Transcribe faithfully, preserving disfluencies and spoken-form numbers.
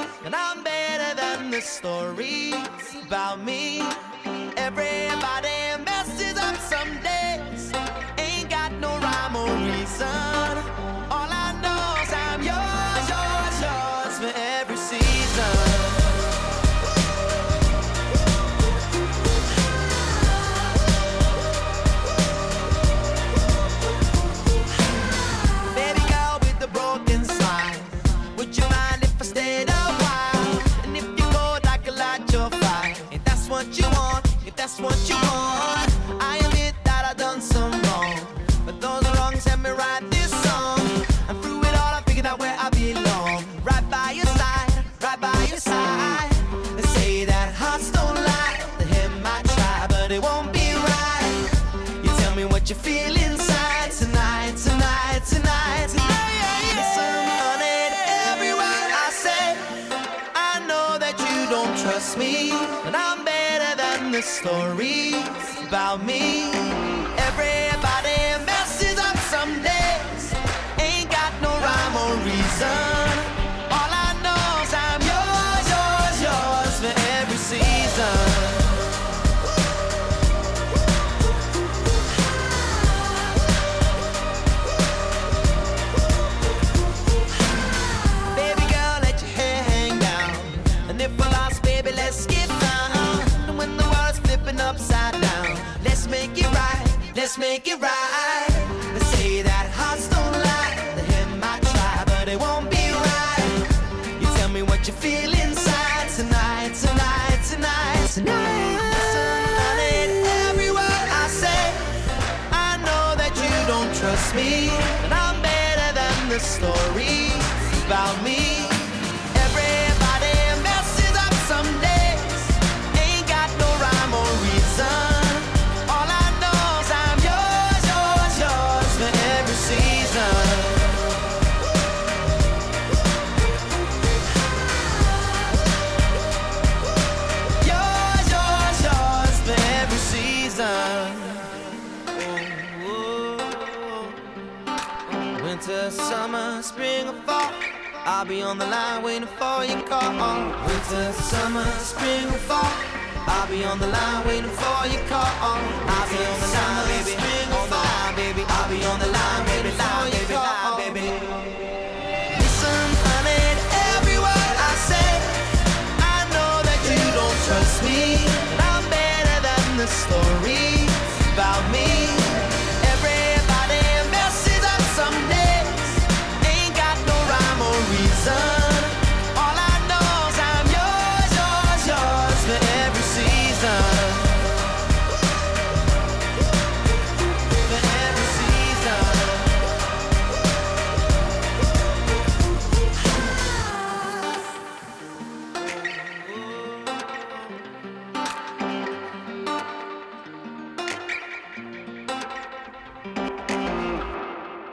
and I'm better than the stories about me. Everybody messes up some days, ain't got no rhyme or reason. All I know is I'm yours, yours, yours for every season. Baby girl with the broken smile, would you mind if I stayed a while? And if you go like a light, you're fine. If that's what you want, if that's what you want, I admit that I done some wrong, but those wrongs help me write this song. And through it all I figured out where I belong, right by your side, right by your side. They say that hearts don't lie, the him might try, but it won't be right. You tell me what you feel inside tonight, tonight, tonight, tonight. Listen, honey, to every word I say. I know that you don't trust me, but I'm better than the stories about me. Everybody messes up some days, ain't got no rhyme or reason. All I know is I'm yours, yours, yours for every season. Baby girl, let your hair hang down, and if we're lost, baby, let's get found. And when the world's flipping upside down, let's make it right, let's make it right. They say that hearts don't lie, the him might try, but it won't be right. You tell me what you feel inside tonight, tonight, tonight, tonight. Listen, honey, to every word I say. I know that you don't trust me, but I'm better than the stories about me. Everybody messes up some days, ain't got no rhyme or reason. All I know is I'm yours, yours, yours for every season. Yours, yours, yours for every season. Oh, oh. Winter, summer, spring or fall, I'll be on the line waiting for your call. Winter, summer, spring or fall, I'll be on the line waiting for your call. I'll be on the line, baby, spring or fall, baby. I'll be on the